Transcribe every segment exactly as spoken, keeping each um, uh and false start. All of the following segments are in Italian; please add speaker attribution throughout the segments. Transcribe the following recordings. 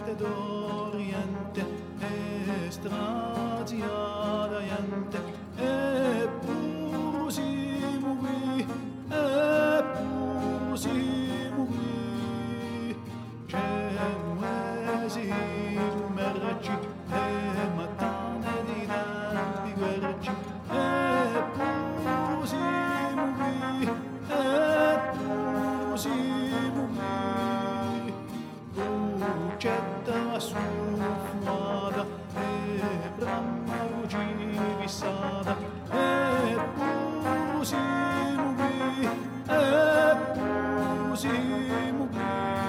Speaker 1: ed oriente, e straziata gente, e pur siamo qui, e pur siamo qui. Genuesi merci, e mattane di tempi guerci, e pur siamo qui, e pur siamo qui. Bucetta suffuata, e bramma luci fissata, e pur siamo qui, e pur siamo qui.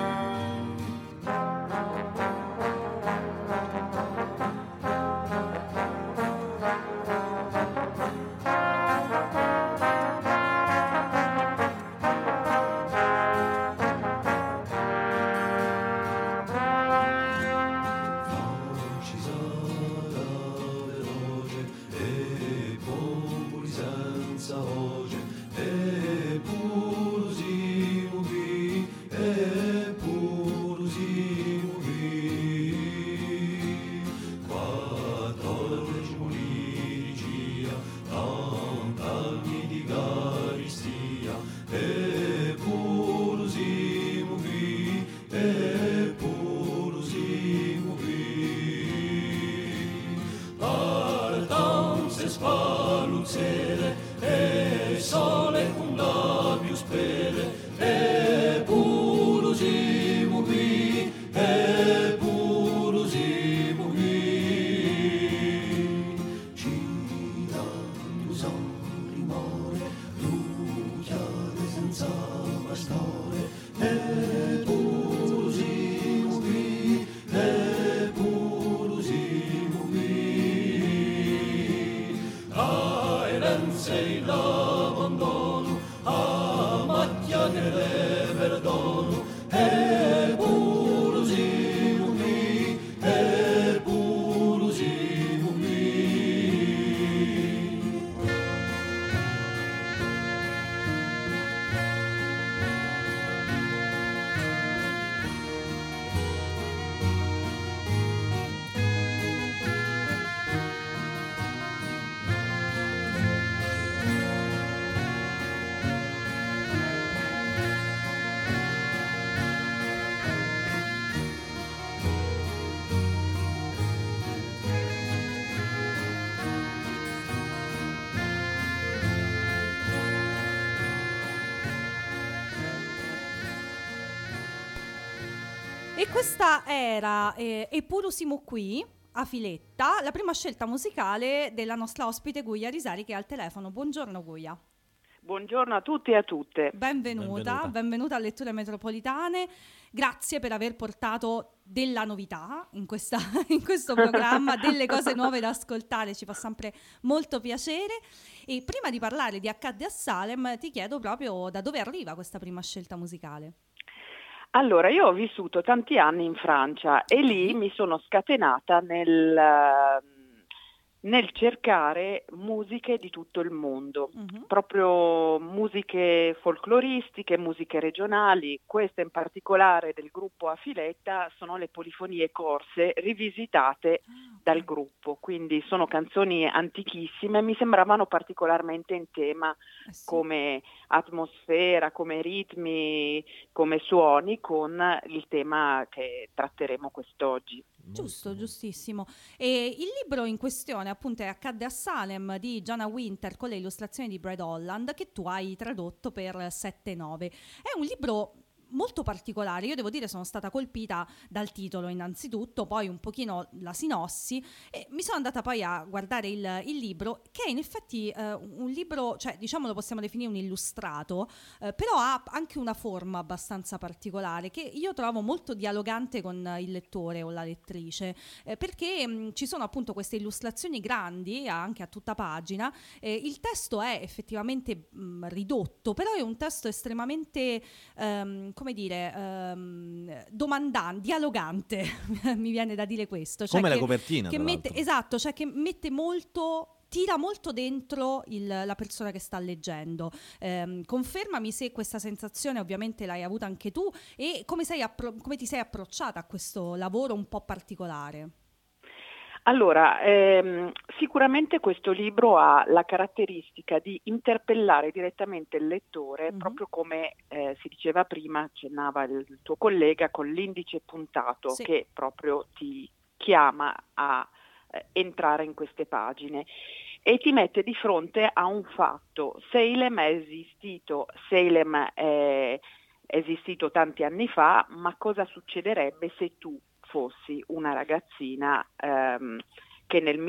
Speaker 2: E questa era eh, Eppure siamo qui, a Filetta, la prima scelta musicale della nostra ospite Guia Risari, che è al telefono. Buongiorno Guia.
Speaker 3: Buongiorno a tutti e a tutte.
Speaker 2: Benvenuta, benvenuta, benvenuta a Letture Metropolitane. Grazie per aver portato della novità in, questa, in questo programma, delle cose nuove da ascoltare, ci fa sempre molto piacere. E prima di parlare di Accadde a Salem, ti chiedo proprio da dove arriva questa prima scelta musicale.
Speaker 3: Allora, io ho vissuto tanti anni in Francia e lì mi sono scatenata nel, nel cercare musiche di tutto il mondo, uh-huh. proprio musiche folcloristiche, musiche regionali. Queste in particolare del gruppo A Filetta sono le polifonie corse rivisitate uh-huh. dal gruppo, quindi sono canzoni antichissime, mi sembravano particolarmente in tema eh sì. come atmosfera, come ritmi, come suoni con il tema che tratteremo quest'oggi.
Speaker 2: Giusto, giustissimo. E il libro in questione appunto è Accadde a Salem di Gianna Winter con le illustrazioni di Brad Holland, che tu hai tradotto per sette nove. È un libro molto particolare, io devo dire sono stata colpita dal titolo innanzitutto, poi un pochino la sinossi e mi sono andata poi a guardare il, il libro, che è in effetti eh, un libro, cioè diciamo lo possiamo definire un illustrato, eh, però ha anche una forma abbastanza particolare che io trovo molto dialogante con il lettore o la lettrice, eh, perché mh, ci sono appunto queste illustrazioni grandi anche a tutta pagina, eh, il testo è effettivamente mh, ridotto, però è un testo estremamente ehm, come dire, um, domandante, dialogante, mi viene da dire questo. Cioè
Speaker 4: come
Speaker 2: che,
Speaker 4: la copertina,
Speaker 2: che mette, esatto, cioè che mette molto tira molto dentro il, la persona che sta leggendo. Eh, confermami se questa sensazione ovviamente l'hai avuta anche tu e come, sei appro- come ti sei approcciata a questo lavoro un po' particolare.
Speaker 3: Allora, ehm, sicuramente questo libro ha la caratteristica di interpellare direttamente il lettore, mm-hmm. proprio come eh, si diceva prima, accennava il, il tuo collega, con l'indice puntato, sì. che proprio ti chiama a eh, entrare in queste pagine e ti mette di fronte a un fatto. Salem è esistito, Salem è esistito tanti anni fa, ma cosa succederebbe se tu fossi una ragazzina ehm, che nel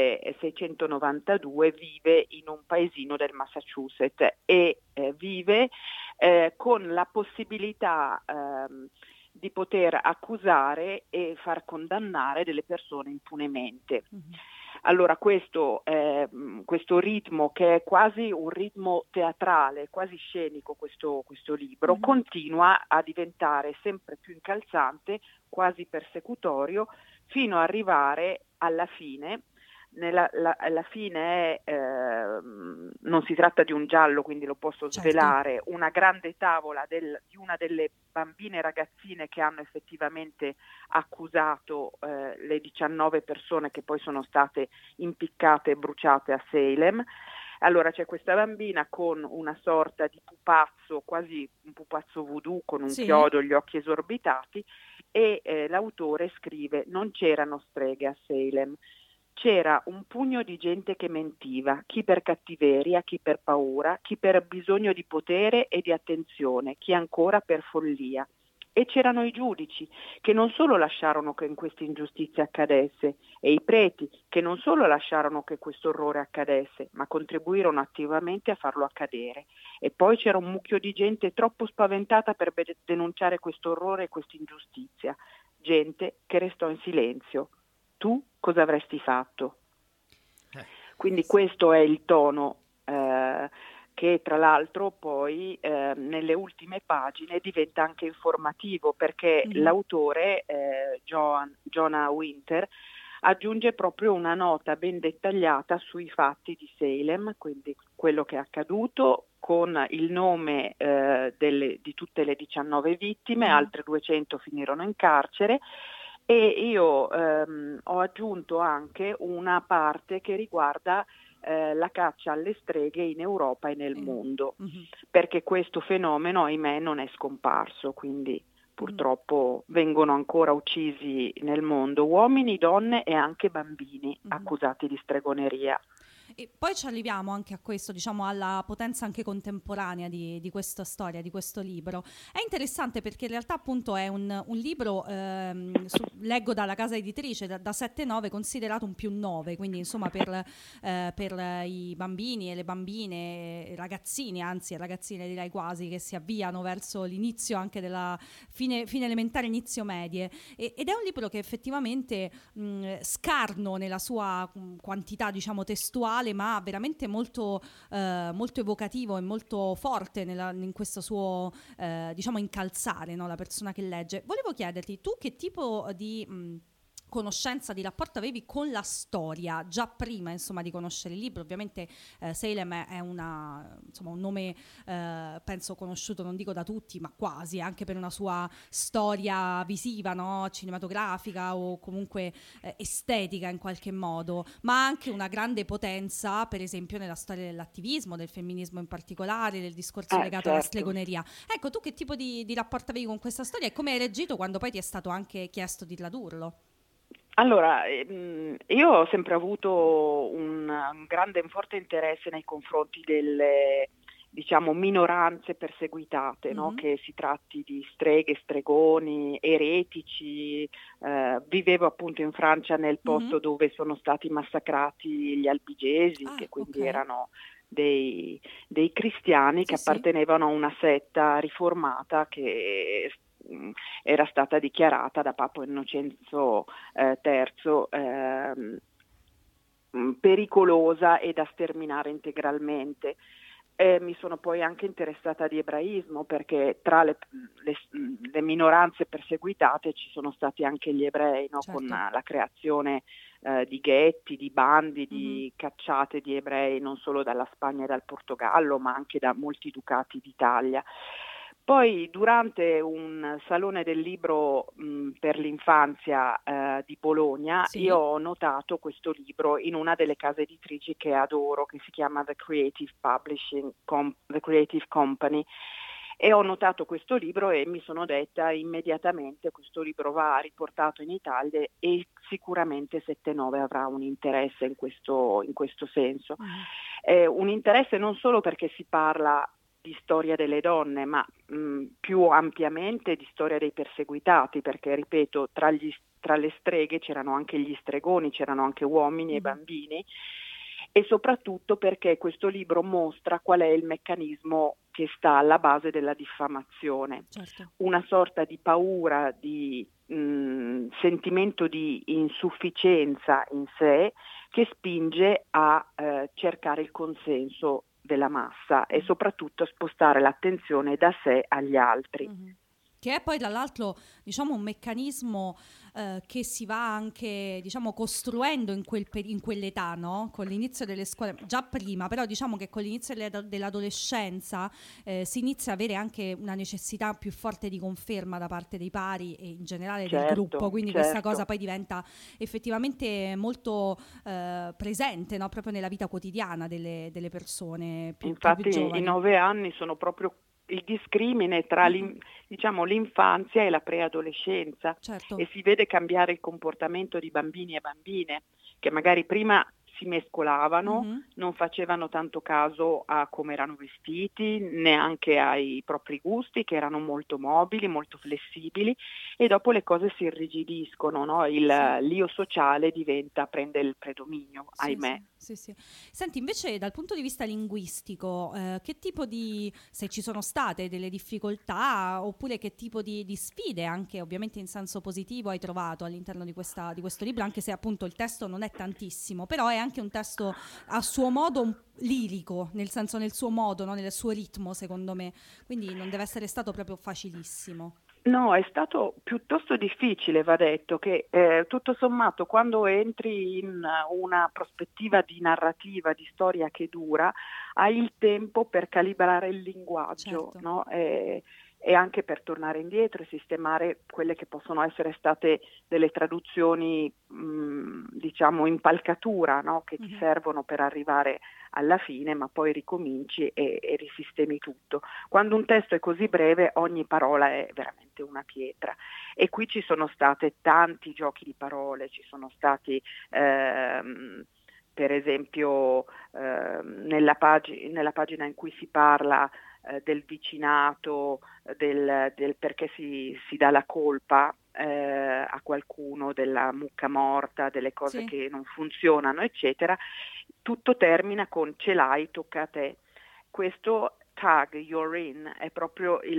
Speaker 3: milleseicentonovantadue vive in un paesino del Massachusetts e eh, vive eh, con la possibilità ehm, di poter accusare e far condannare delle persone impunemente. Mm-hmm. Allora questo, eh, questo ritmo, che è quasi un ritmo teatrale, quasi scenico questo, questo libro, mm-hmm. continua a diventare sempre più incalzante, quasi persecutorio, fino ad arrivare alla fine. Nella, la, alla fine è, eh, non si tratta di un giallo, quindi lo posso certo. svelare, una grande tavola del, di una delle bambine ragazzine che hanno effettivamente accusato eh, le diciannove persone che poi sono state impiccate e bruciate a Salem. Allora c'è questa bambina con una sorta di pupazzo, quasi un pupazzo voodoo con un sì. chiodo, gli occhi esorbitati, e eh, l'autore scrive: non c'erano streghe a Salem. C'era un pugno di gente che mentiva, chi per cattiveria, chi per paura, chi per bisogno di potere e di attenzione, chi ancora per follia. E c'erano i giudici, che non solo lasciarono che questa ingiustizia accadesse, e i preti, che non solo lasciarono che questo orrore accadesse, ma contribuirono attivamente a farlo accadere. E poi c'era un mucchio di gente troppo spaventata per denunciare questo orrore e questa ingiustizia, gente che restò in silenzio. Tu cosa avresti fatto? Eh, Quindi sì. questo è il tono eh, che tra l'altro poi eh, nelle ultime pagine diventa anche informativo, perché mm-hmm. l'autore eh, John, Jonah Winter aggiunge proprio una nota ben dettagliata sui fatti di Salem, quindi quello che è accaduto, con il nome eh, delle, di tutte le diciannove vittime, mm-hmm. altre duecento finirono in carcere. E io ehm, ho aggiunto anche una parte che riguarda eh, la caccia alle streghe in Europa e nel mm. mondo, mm-hmm. perché questo fenomeno, ahimè, non è scomparso, quindi purtroppo mm. vengono ancora uccisi nel mondo uomini, donne e anche bambini mm. accusati di stregoneria.
Speaker 2: E poi ci arriviamo anche a questo, diciamo, alla potenza anche contemporanea di, di questa storia, di questo libro. È interessante perché in realtà appunto è un, un libro, ehm, su, leggo dalla casa editrice, da, da sette nove considerato un più nove, quindi insomma per, eh, per i bambini e le bambine, i ragazzini, anzi ragazzine direi quasi, che si avviano verso l'inizio anche della fine, fine elementare, inizio medie. E, ed è un libro che effettivamente mh, scarno nella sua mh, quantità, diciamo, testuale, ma veramente molto, eh, molto evocativo e molto forte nella, in questo suo eh, diciamo incalzare, no, la persona che legge. Volevo chiederti, tu che tipo di mh, conoscenza, di rapporto avevi con la storia già prima, insomma, di conoscere il libro? Ovviamente eh, Salem è una, insomma, un nome eh, penso conosciuto, non dico da tutti, ma quasi, anche per una sua storia visiva, no? Cinematografica o comunque eh, estetica in qualche modo, ma anche una grande potenza, per esempio, nella storia dell'attivismo, del femminismo in particolare, del discorso eh, legato certo. alla stregoneria. Ecco, tu che tipo di, di rapporto avevi con questa storia e come hai reagito quando poi ti è stato anche chiesto di tradurlo?
Speaker 3: Allora, io ho sempre avuto un, un grande e un forte interesse nei confronti delle, diciamo, minoranze perseguitate, mm-hmm. no? Che si tratti di streghe, stregoni, eretici. Eh, vivevo appunto in Francia nel posto mm-hmm. dove sono stati massacrati gli albigesi, ah, che quindi okay. erano dei, dei cristiani sì, che appartenevano sì. a una setta riformata che era stata dichiarata da Papa Innocenzo eh, terzo eh, pericolosa e da sterminare integralmente. Eh, mi sono poi anche interessata di ebraismo, perché tra le, le, le minoranze perseguitate ci sono stati anche gli ebrei, no? Certo. Con la creazione eh, di ghetti, di bandi, di
Speaker 2: Mm-hmm.
Speaker 3: cacciate di ebrei non solo dalla Spagna e dal Portogallo, ma anche da molti ducati d'Italia. Poi durante un salone del libro mh, per l'infanzia eh, di Bologna,
Speaker 2: Sì.
Speaker 3: io ho notato questo libro in una delle case editrici che adoro, che si chiama The Creative Publishing Com- The Creative Company, e ho notato questo libro e mi sono detta immediatamente: questo libro va riportato in Italia e sicuramente sette nove avrà un interesse in questo, in questo senso.
Speaker 2: Mm-hmm.
Speaker 3: Eh, un interesse non solo perché si parla di storia delle donne, ma mh, più ampiamente di storia dei perseguitati, perché ripeto, tra, gli, tra le streghe c'erano anche gli stregoni, c'erano anche uomini mm-hmm. e bambini, e soprattutto perché questo libro mostra qual è il meccanismo che sta alla base della diffamazione.
Speaker 2: Certo.
Speaker 3: Una sorta di paura, di mh, sentimento di insufficienza in sé che spinge a eh, cercare il consenso della massa e soprattutto a spostare l'attenzione da sé agli altri.
Speaker 2: Mm-hmm. Che è poi tra l'altro, diciamo, un meccanismo eh, che si va anche, diciamo, costruendo in, quel per- in quell'età, no? Con l'inizio delle scuole, già prima, però diciamo che con l'inizio delle- dell'adolescenza eh, si inizia a avere anche una necessità più forte di conferma da parte dei pari e in generale
Speaker 3: certo,
Speaker 2: del gruppo, quindi
Speaker 3: certo.
Speaker 2: questa cosa poi diventa effettivamente molto eh, presente, no? Proprio nella vita quotidiana delle, delle persone più,
Speaker 3: Infatti
Speaker 2: più giovani.
Speaker 3: i nove anni sono proprio il discrimine tra l'in, diciamo, l'infanzia e la preadolescenza,
Speaker 2: certo.
Speaker 3: e si vede cambiare il comportamento di bambini e bambine che magari prima si mescolavano, mm-hmm. non facevano tanto caso a come erano vestiti, neanche ai propri gusti, che erano molto mobili, molto flessibili, e dopo le cose si irrigidiscono, no? Il, sì. L'io sociale diventa, prende il predominio,
Speaker 2: sì,
Speaker 3: ahimè.
Speaker 2: Sì, sì, sì. Senti, invece dal punto di vista linguistico, eh, che tipo di, se ci sono state delle difficoltà, oppure che tipo di, di sfide, anche ovviamente in senso positivo, hai trovato all'interno di, questa, di questo libro, anche se appunto il testo non è tantissimo, però è anche un testo a suo modo un, lirico, nel senso nel suo modo, no? Nel suo ritmo, secondo me, quindi non deve essere stato proprio facilissimo.
Speaker 3: No, è stato piuttosto difficile, va detto, che eh, tutto sommato quando entri in una prospettiva di narrativa, di storia che dura, hai il tempo per calibrare il linguaggio,
Speaker 2: certo.
Speaker 3: no? E, e anche per tornare indietro e sistemare quelle che possono essere state delle traduzioni, mh, diciamo, impalcatura, no? Che ti mm-hmm. servono per arrivare alla fine, ma poi ricominci e, e risistemi tutto. Quando un testo è così breve, ogni parola è veramente una pietra, e qui ci sono state tanti giochi di parole, ci sono stati ehm, per esempio ehm, nella, pag- nella pagina in cui si parla eh, del vicinato, del, del perché si, si dà la colpa eh, a qualcuno della mucca morta, delle cose sì. che non funzionano, eccetera, tutto termina con ce l'hai, tocca a te. Questo tag, you're in, è proprio il,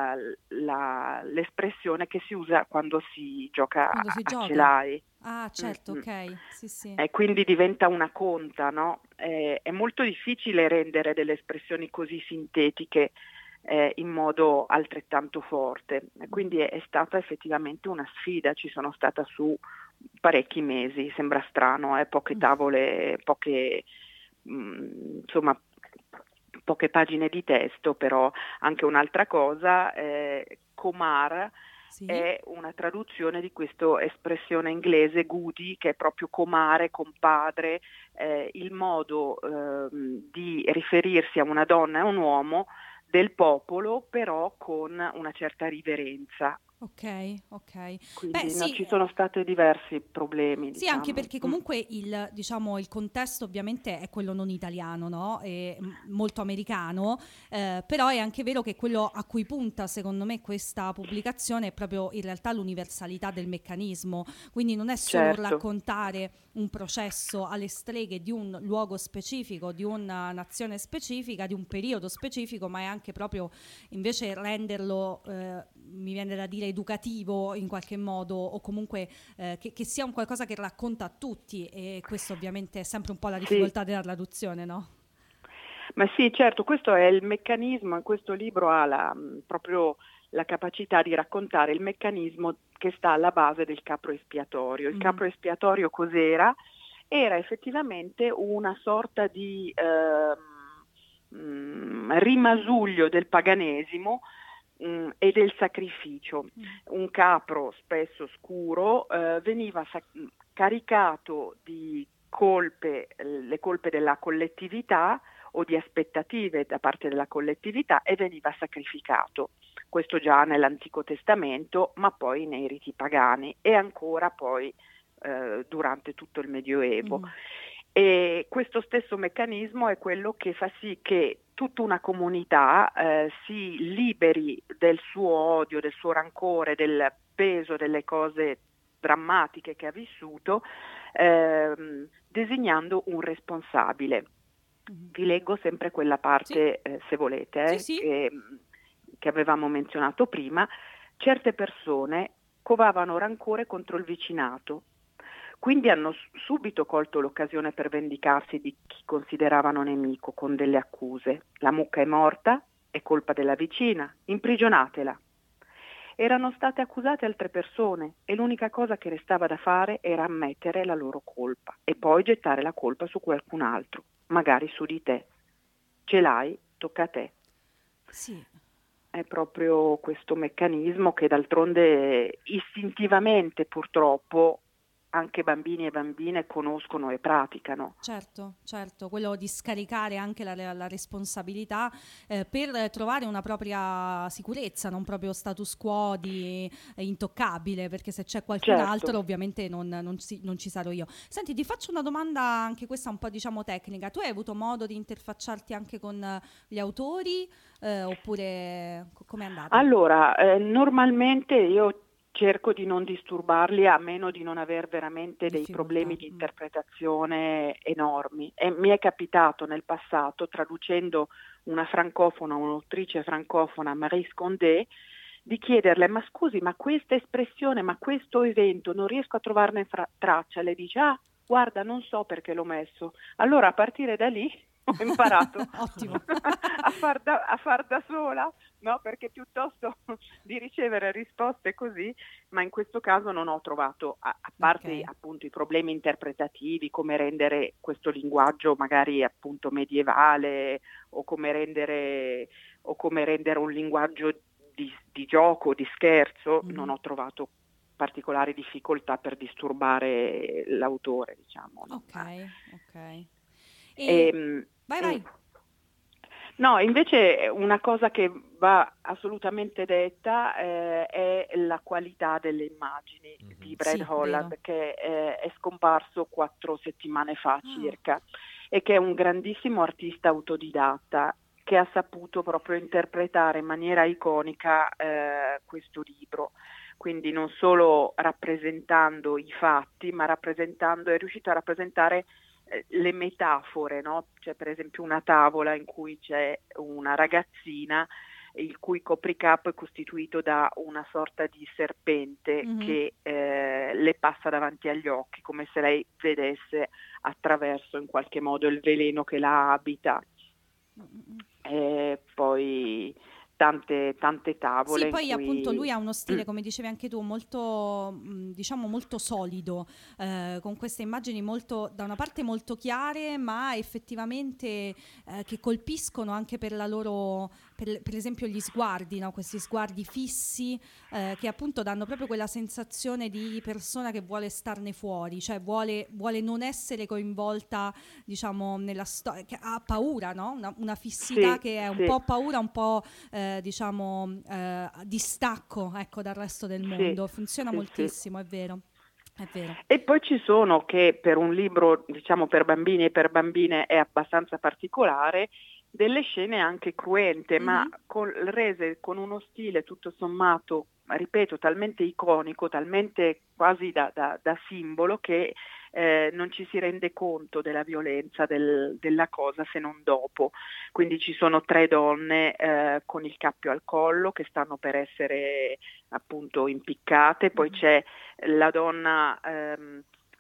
Speaker 3: la, l'espressione che si usa quando si gioca
Speaker 2: quando si
Speaker 3: a
Speaker 2: gioca.
Speaker 3: ce l'hai.
Speaker 2: Ah, certo,
Speaker 3: mm-hmm.
Speaker 2: ok, sì, sì.
Speaker 3: E quindi diventa una conta, no? È, è molto difficile rendere delle espressioni così sintetiche eh, in modo altrettanto forte. Quindi è, è stata effettivamente una sfida, ci sono stata su parecchi mesi, sembra strano, eh? Poche tavole, poche, mh, insomma, poche pagine di testo, però anche un'altra cosa, eh, Comar sì. è una traduzione di questa espressione inglese goody, che è proprio comare, compadre, eh, il modo eh, di riferirsi a una donna e a un uomo del popolo, però con una certa riverenza.
Speaker 2: Ok, ok.
Speaker 3: Quindi
Speaker 2: Beh,
Speaker 3: no,
Speaker 2: sì.
Speaker 3: ci sono stati diversi problemi.
Speaker 2: Sì,
Speaker 3: diciamo.
Speaker 2: anche perché comunque il, diciamo, il contesto ovviamente è quello non italiano, no? È molto americano, eh, però è anche vero che quello a cui punta, secondo me, questa pubblicazione è proprio in realtà l'universalità del meccanismo. Quindi non è solo
Speaker 3: certo.
Speaker 2: raccontare un processo alle streghe di un luogo specifico, di una nazione specifica, di un periodo specifico, ma è anche proprio invece renderlo, eh, mi viene da dire, educativo in qualche modo, o comunque eh, che, che sia un qualcosa che racconta a tutti, e questo ovviamente è sempre un po' la difficoltà sì. della traduzione, no?
Speaker 3: Ma sì, certo, questo è il meccanismo, in questo libro ha la, proprio la capacità di raccontare il meccanismo che sta alla base del capro espiatorio. Il mm. capro espiatorio cos'era? Era effettivamente una sorta di eh, mh, rimasuglio del paganesimo mh, e del sacrificio. Mm. Un capro spesso scuro eh, veniva sac- caricato di colpe, le colpe della collettività o di aspettative da parte della collettività e veniva sacrificato. Questo già nell'Antico Testamento, ma poi nei riti pagani e ancora poi eh, durante tutto il Medioevo. Mm. E questo stesso meccanismo è quello che fa sì che tutta una comunità eh, si liberi del suo odio, del suo rancore, del peso delle cose drammatiche che ha vissuto, ehm, designando un responsabile. Mm. Vi leggo sempre quella parte, sì. eh, se volete, eh, sì, sì. Che, che avevamo menzionato prima. Certe persone covavano rancore contro il vicinato, quindi hanno subito colto l'occasione per vendicarsi di chi consideravano nemico con delle accuse. La mucca è morta, è colpa della vicina, imprigionatela. Erano state accusate altre persone e l'unica cosa che restava da fare era ammettere la loro colpa e poi gettare la colpa su qualcun altro, magari su di te. Ce l'hai, tocca a te.
Speaker 2: Sì.
Speaker 3: È proprio questo meccanismo che d'altronde istintivamente purtroppo anche bambini e bambine conoscono e praticano.
Speaker 2: Certo, certo, quello di scaricare anche la, la responsabilità eh, per trovare una propria sicurezza, non proprio status quo di eh, intoccabile, perché se c'è qualcun
Speaker 3: certo.
Speaker 2: altro ovviamente non, non, si, non ci sarò io. Senti, ti faccio una domanda anche questa un po' diciamo tecnica. Tu hai avuto modo di interfacciarti anche con gli autori eh, oppure com'è andata?
Speaker 3: Allora, eh, normalmente io cerco di non disturbarli a meno di non aver veramente dei problemi di interpretazione enormi. E mi è capitato nel passato, traducendo una francofona, un'autrice francofona, Maryse Condé, di chiederle: ma scusi, ma questa espressione, ma questo evento, non riesco a trovarne fra- traccia. Le dice: ah, guarda, non so perché l'ho messo. Allora a partire da lì ho imparato a, far da, a far da sola, no? Perché piuttosto di ricevere risposte così, ma in questo caso non ho trovato, a, a parte okay. appunto i problemi interpretativi, come rendere questo linguaggio magari appunto medievale o come rendere, o come rendere un linguaggio di, di gioco, di scherzo, mm. non ho trovato particolari difficoltà per disturbare l'autore, diciamo.
Speaker 2: Ok, ok.
Speaker 3: E, e,
Speaker 2: vai, vai.
Speaker 3: No, invece una cosa che va assolutamente detta eh, è la qualità delle immagini mm-hmm. di Brad sì, Holland, vero. Che eh, è scomparso quattro settimane fa ah. circa, e che è un grandissimo artista autodidatta che ha saputo proprio interpretare in maniera iconica eh, questo libro. Quindi non solo rappresentando i fatti, ma rappresentando, è riuscito a rappresentare le metafore, no? C'è per esempio una tavola in cui c'è una ragazzina il cui copricapo è costituito da una sorta di serpente mm-hmm. che eh, le passa davanti agli occhi, come se lei vedesse attraverso in qualche modo il veleno che la abita. Mm-hmm. E poi tante tante tavole.
Speaker 2: Sì, poi
Speaker 3: cui...
Speaker 2: appunto lui ha uno stile, come dicevi anche tu, molto mh, diciamo molto solido, eh, con queste immagini molto, da una parte molto chiare, ma effettivamente eh, che colpiscono anche per la loro, per, per esempio gli sguardi, no? Questi sguardi fissi eh, che appunto danno proprio quella sensazione di persona che vuole starne fuori, cioè vuole, vuole non essere coinvolta, diciamo, nella storia, che ha paura, no? Una, una fissità
Speaker 3: sì,
Speaker 2: che è un
Speaker 3: sì.
Speaker 2: po' paura, un po' eh, diciamo eh, distacco ecco dal resto del mondo. Sì, funziona sì, moltissimo, sì. È vero. È vero.
Speaker 3: E poi ci sono, che per un libro diciamo per bambini e per bambine è abbastanza particolare, delle scene anche cruente, mm-hmm. ma con, rese con uno stile tutto sommato, ripeto, talmente iconico, talmente quasi da, da, da simbolo, che eh, non ci si rende conto della violenza del, della cosa se non dopo. Quindi ci sono tre donne eh, con il cappio al collo che stanno per essere appunto impiccate, poi mm-hmm. c'è la donna ehm,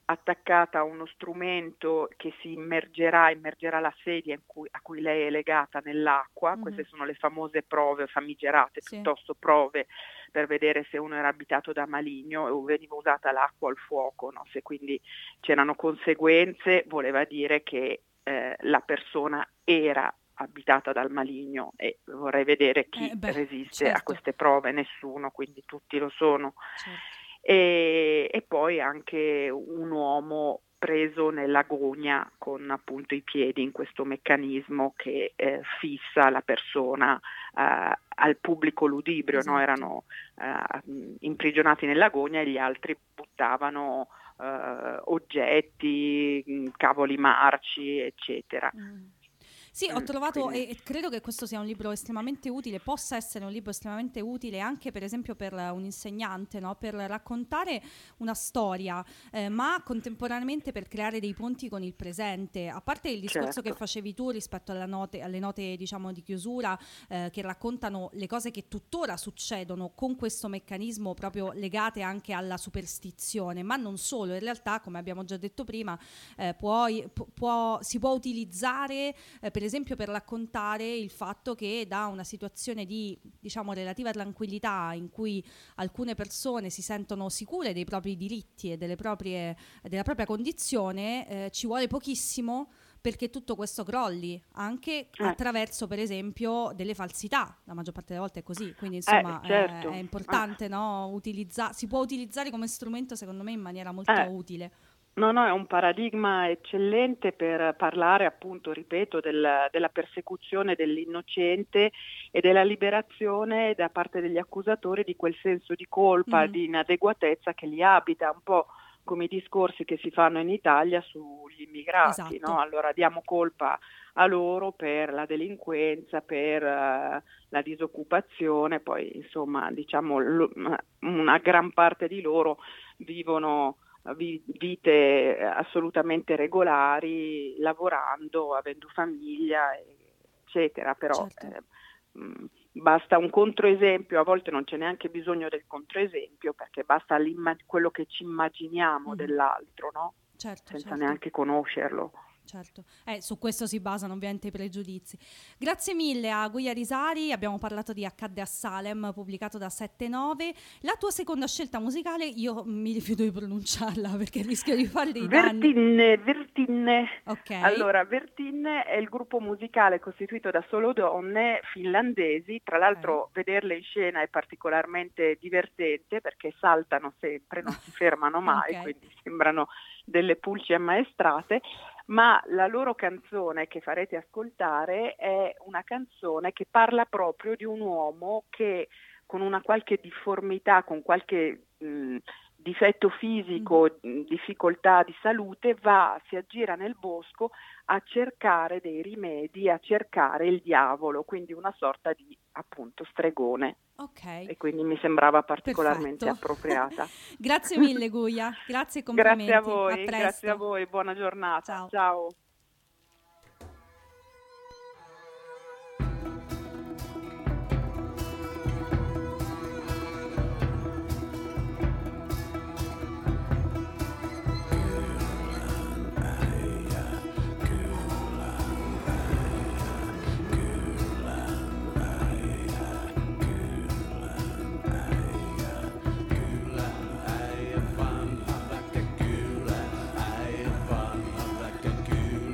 Speaker 3: attaccata a uno strumento che si immergerà, immergerà la sedia in cui, a cui lei è legata nell'acqua. Mm-hmm. Queste sono le famose prove famigerate, sì. piuttosto prove per vedere se uno era abitato da maligno o veniva usata l'acqua o il fuoco, no? Se quindi c'erano conseguenze, voleva dire che eh, la persona era abitata dal maligno, e vorrei vedere chi eh beh, resiste certo. a queste prove. Nessuno, quindi tutti lo sono. Certo. E, e poi anche un uomo preso nell'agonia con appunto i piedi in questo meccanismo che eh, fissa la persona eh, al pubblico ludibrio, esatto. no? Erano eh, imprigionati nell'agonia e gli altri buttavano eh, oggetti, cavoli marci, eccetera. Mm.
Speaker 2: Sì, ho trovato e credo che questo sia un libro estremamente utile, possa essere un libro estremamente utile anche per esempio per un insegnante, no? Per raccontare una storia, eh, ma contemporaneamente per creare dei ponti con il presente. A parte il discorso certo. che facevi tu rispetto alla note, alle note diciamo di chiusura eh, che raccontano le cose che tuttora succedono con questo meccanismo proprio legate anche alla superstizione, ma non solo, in realtà come abbiamo già detto prima eh, puoi, pu- può, si può utilizzare eh, per esempio per raccontare il fatto che da una situazione di diciamo relativa tranquillità in cui alcune persone si sentono sicure dei propri diritti e delle proprie, della propria condizione eh, ci vuole pochissimo perché tutto questo crolli anche eh. attraverso per esempio delle falsità. La maggior parte delle volte è così, quindi insomma
Speaker 3: eh, certo.
Speaker 2: è, è importante eh. no? Utilizza- si può utilizzare come strumento secondo me in maniera molto
Speaker 3: eh.
Speaker 2: utile.
Speaker 3: No, no, è un paradigma eccellente per parlare appunto, ripeto, del, della persecuzione dell'innocente e della liberazione da parte degli accusatori di quel senso di colpa, mm. di inadeguatezza che li abita, un po' come i discorsi che si fanno in Italia sugli immigrati, esatto. no? Allora diamo colpa a loro per la delinquenza, per uh, la disoccupazione, poi insomma diciamo lo, una gran parte di loro vivono vite assolutamente regolari, lavorando, avendo famiglia, eccetera, però certo. eh, mh, basta un controesempio, a volte non c'è neanche bisogno del controesempio, perché basta quello che ci immaginiamo mm. dell'altro, no?
Speaker 2: Certo,
Speaker 3: senza
Speaker 2: certo.
Speaker 3: neanche conoscerlo.
Speaker 2: Certo, eh, su questo si basano ovviamente i pregiudizi. Grazie mille a Guia Risari, abbiamo parlato di Accadde a Salem, pubblicato da sette nove. La tua seconda scelta musicale, io mi rifiuto di pronunciarla perché rischio di fare dei danni.
Speaker 3: Vertinne, Vertinne.
Speaker 2: Ok.
Speaker 3: Allora, Vertinne è il gruppo musicale costituito da solo donne finlandesi, tra l'altro okay. vederle in scena è particolarmente divertente perché saltano sempre, non si fermano mai, okay. quindi sembrano delle pulci ammaestrate. Ma la loro canzone che farete ascoltare è una canzone che parla proprio di un uomo che con una qualche difformità, con qualche mh, difetto fisico, mh, difficoltà di salute, va, si aggira nel bosco a cercare dei rimedi, a cercare il diavolo, quindi una sorta di appunto stregone.
Speaker 2: Ok.
Speaker 3: E quindi mi sembrava particolarmente
Speaker 2: Perfetto.
Speaker 3: appropriata.
Speaker 2: Grazie mille Guia, grazie e complimenti.
Speaker 3: Grazie a voi,
Speaker 2: a
Speaker 3: grazie a voi, buona giornata.
Speaker 2: Ciao.
Speaker 3: Ciao.
Speaker 4: Fan,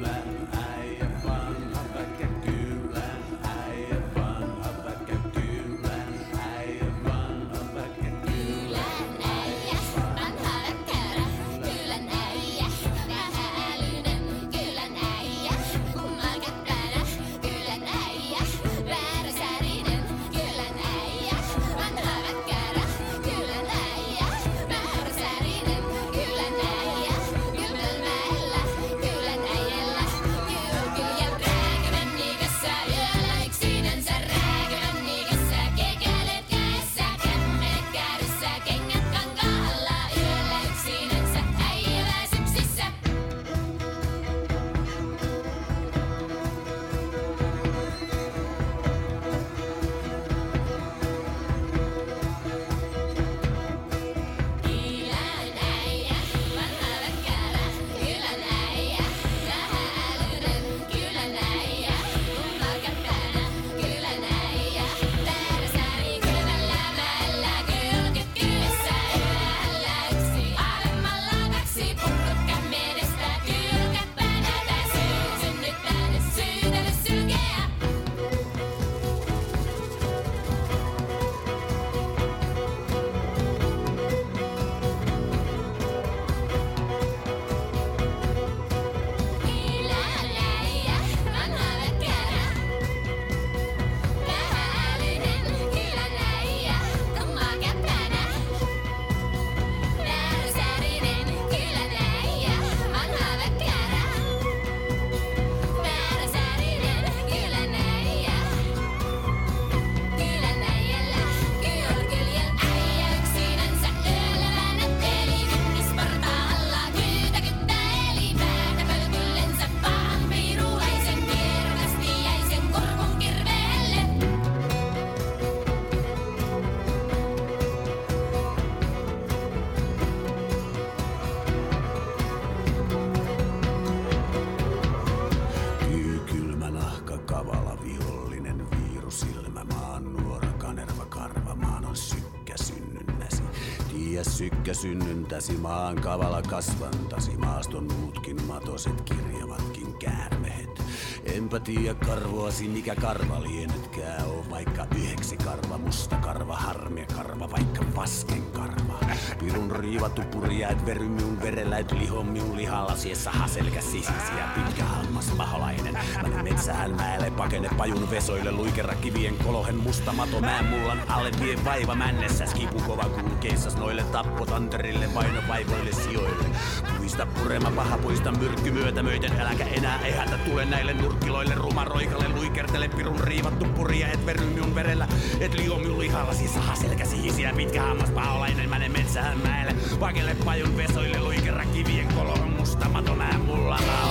Speaker 4: Tie sykkä synnyntäsi, maan kavala kasvantasi, maaston muutkin matoset kirjavatkin käärmehet. Enpä tiedä karvoasi, mikä karva lienetkää oo, vaikka yhdeksi karva, musta karva, harmia karva, vaikka vasken karva. Pirun riivattu purja, et very minun verellä, et liho minun lihallasi, saha selkä sisisi ja pitkä hammas paholainen. Mä metsähän mäelle, pakene pajun vesoille, luikera kivien kolohen musta mato, mään mullan alle vie vaiva männessäs, kipu kova kulkeissas noille tappotanterille, vaino vaivoille sijoille. Puista purema paha, puista myrkky myötä myöten, äläkä enää ehätä tule näille nurkkiloille, ruma roikalle, luikertele pirun riivattu purja, et very minun verellä, et liho minun lihallasi, saha selkä sihisi ja pitkä hammas paholainen, mä metsään mäelle, pakele pajun vesoille, luikera kivien kolohen musta mato, mään mullan alle.